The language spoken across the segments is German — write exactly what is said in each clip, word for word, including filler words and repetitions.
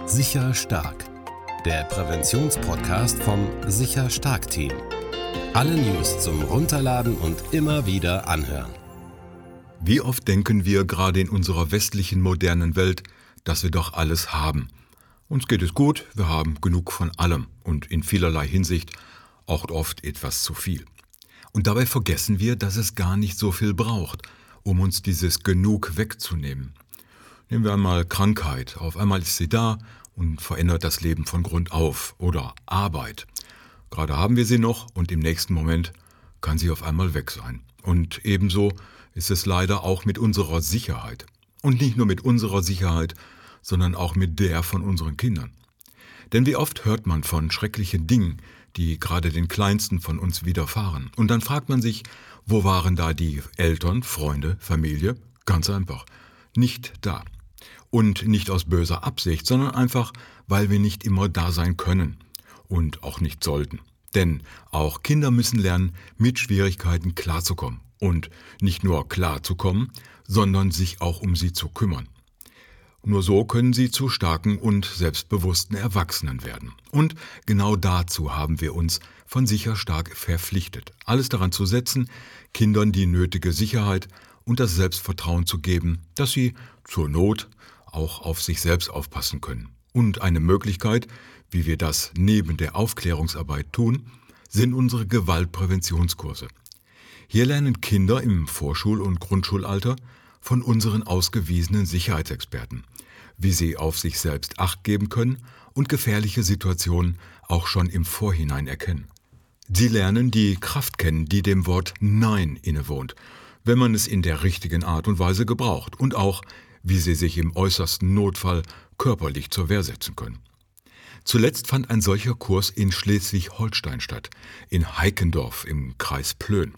Sicher Stark, der Präventionspodcast vom Sicher Stark Team. Alle News zum Runterladen und immer wieder anhören. Wie oft denken wir gerade in unserer westlichen modernen Welt, dass wir doch alles haben. Uns geht es gut, wir haben genug von allem und in vielerlei Hinsicht auch oft etwas zu viel. Und dabei vergessen wir, dass es gar nicht so viel braucht, um uns dieses Genug wegzunehmen. Nehmen wir einmal Krankheit. Auf einmal ist sie da und verändert das Leben von Grund auf. Oder Arbeit. Gerade haben wir sie noch und im nächsten Moment kann sie auf einmal weg sein. Und ebenso ist es leider auch mit unserer Sicherheit. Und nicht nur mit unserer Sicherheit, sondern auch mit der von unseren Kindern. Denn wie oft hört man von schrecklichen Dingen, die gerade den Kleinsten von uns widerfahren. Und dann fragt man sich, wo waren da die Eltern, Freunde, Familie? Ganz einfach, nicht da. Und nicht aus böser Absicht, sondern einfach, weil wir nicht immer da sein können und auch nicht sollten. Denn auch Kinder müssen lernen, mit Schwierigkeiten klarzukommen. Und nicht nur klarzukommen, sondern sich auch um sie zu kümmern. Nur so können sie zu starken und selbstbewussten Erwachsenen werden. Und genau dazu haben wir uns von Sicher Stark verpflichtet. Alles daran zu setzen, Kindern die nötige Sicherheit und das Selbstvertrauen zu geben, dass sie zur Not auch auf sich selbst aufpassen können. Und eine Möglichkeit, wie wir das neben der Aufklärungsarbeit tun, sind unsere Gewaltpräventionskurse. Hier lernen Kinder im Vorschul- und Grundschulalter von unseren ausgewiesenen Sicherheitsexperten, wie sie auf sich selbst Acht geben können und gefährliche Situationen auch schon im Vorhinein erkennen. Sie lernen die Kraft kennen, die dem Wort Nein innewohnt, wenn man es in der richtigen Art und Weise gebraucht, und auch, wie sie sich im äußersten Notfall körperlich zur Wehr setzen können. Zuletzt fand ein solcher Kurs in Schleswig-Holstein statt, in Heikendorf im Kreis Plön.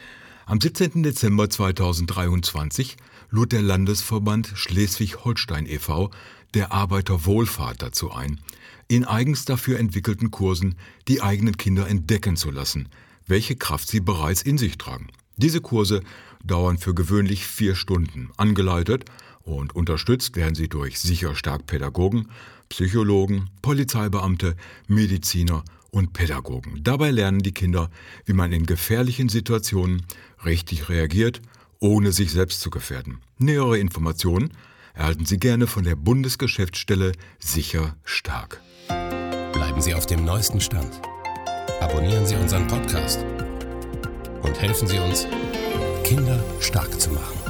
Am siebzehnten Dezember zweitausenddreiundzwanzig lud der Landesverband Schleswig-Holstein e V der Arbeiterwohlfahrt dazu ein, in eigens dafür entwickelten Kursen die eigenen Kinder entdecken zu lassen, welche Kraft sie bereits in sich tragen. Diese Kurse dauern für gewöhnlich vier Stunden, angeleitet und unterstützt werden sie durch Sicher Stark Pädagogen, Psychologen, Polizeibeamte, Mediziner und Pädagogen. Dabei lernen die Kinder, wie man in gefährlichen Situationen richtig reagiert, ohne sich selbst zu gefährden. Nähere Informationen erhalten Sie gerne von der Bundesgeschäftsstelle Sicher Stark. Bleiben Sie auf dem neuesten Stand. Abonnieren Sie unseren Podcast und helfen Sie uns, Kinder stark zu machen.